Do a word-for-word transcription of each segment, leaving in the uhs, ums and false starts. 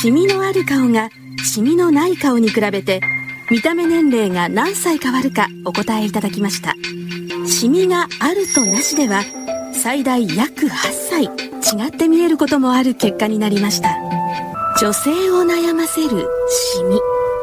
シミのある顔がシミのない顔に比べて見た目年齢が何歳変わるかお答えいただきました。シミがあるとなしでは最大約はっさい違って見えることもある結果になりました。女性を悩ませるシミ。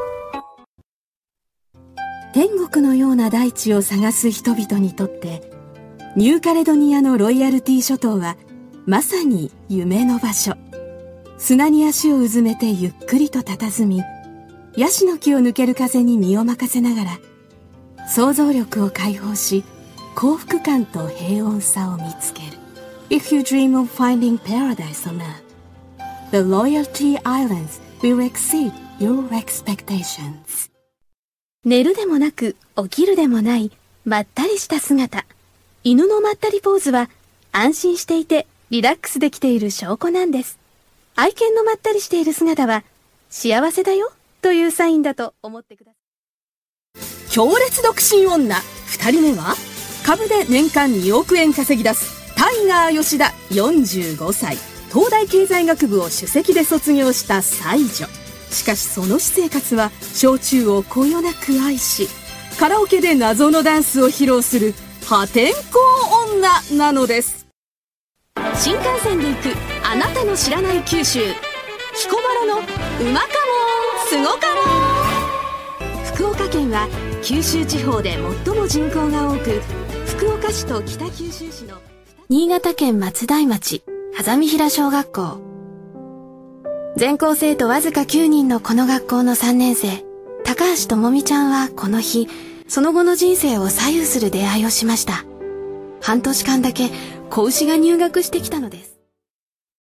天国のような大地を探す人々にとってニューカレドニアのロイヤルティ諸島はまさに夢の場所。砂に足をうずめてゆっくりと佇み、ヤシの木を抜ける風に身を任せながら想像力を解放し、幸福感と平穏さを見つける。 If you dream of finding paradise on earth, the Loyalty Islands will exceed your expectations。 寝るでもなく起きるでもないまったりした姿。犬のまったりポーズは安心していてリラックスできている証拠なんです。愛犬のまったりしている姿は幸せだよというサインだと思ってください。強烈独身女ふたりめは株で年間におくえん稼ぎ出すタイガー吉田よんじゅうごさい。東大経済学部を首席で卒業した才女。しかしその私生活は焼酎をこよなく愛し、カラオケで謎のダンスを披露する破天荒女なのです。新幹線で行くあなたの知らない九州、彦摩呂のうまかもすごかも。福岡県は九州地方で最も人口が多く、福岡市と北九州市の新潟県松代町波佐見平小学校。全校生徒わずかきゅうにんのこの学校のさんねん生、高橋智美ちゃんはこの日、その後の人生を左右する出会いをしました。半年間だけ子牛が入学してきたのです。